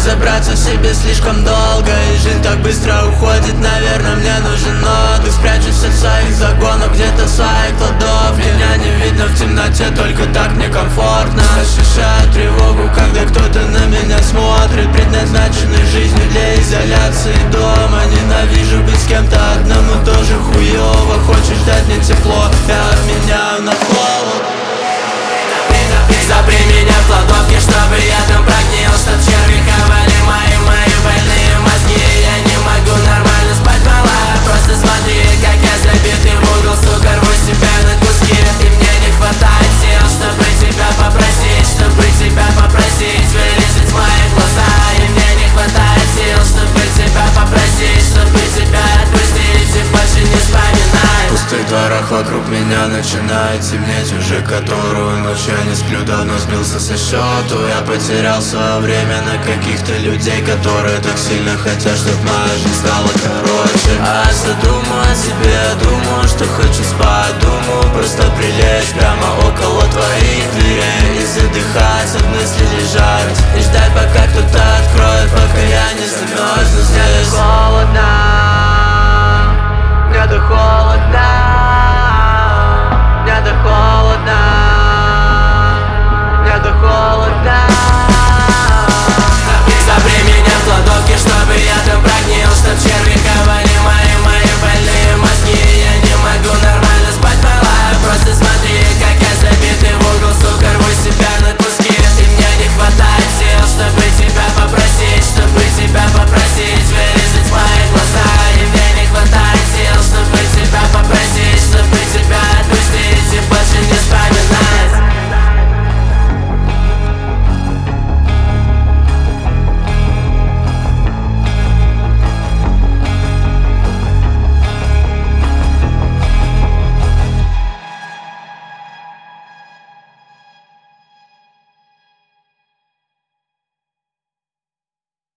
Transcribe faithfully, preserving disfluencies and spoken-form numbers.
разобраться в себе слишком долго, и жизнь так быстро уходит. Наверное, мне нужен отдых. Спрячусь от своих загонов, где-то в своих кладовке. Меня не видно в темноте, только так мне комфортно. Ощущаю тревогу, когда кто-то на меня смотрит. Предназначенной жизнью для изоляции дома. Ненавижу быть с кем-то одному, тоже хуёво. Хочешь дать мне тепло, я обменяю на холод. Запри меня в кладовке, чтобы я там прогнил, чтоб черви хавали мои, мои больные мозги. Я не могу нормально спать, малая, просто смотри, как я забитый в угол, сука, рву себя на куски. И мне не хватает сил, чтобы тебя попросить, чтобы тебя попросить вылезать в мои глаза. И мне не хватает сил, чтобы тебя попросить, чтобы тебя отпустить и больше не вспоминать. В пустых дворах вокруг меня начинает темнеть. Уже которую ночь я не сплю, давно сбился со счету. Я потерял свое время на каких-то людей, которые так сильно хотят, чтоб моя жизнь стала короче. А я думаю о себе, думаю, что хочу спать. Думаю просто прилечь прямо около твоих дверей и задыхать от мысли лежать и ждать, пока кто-то откроет, пока я не замерзну здесь. Холодно, мне-то холодно.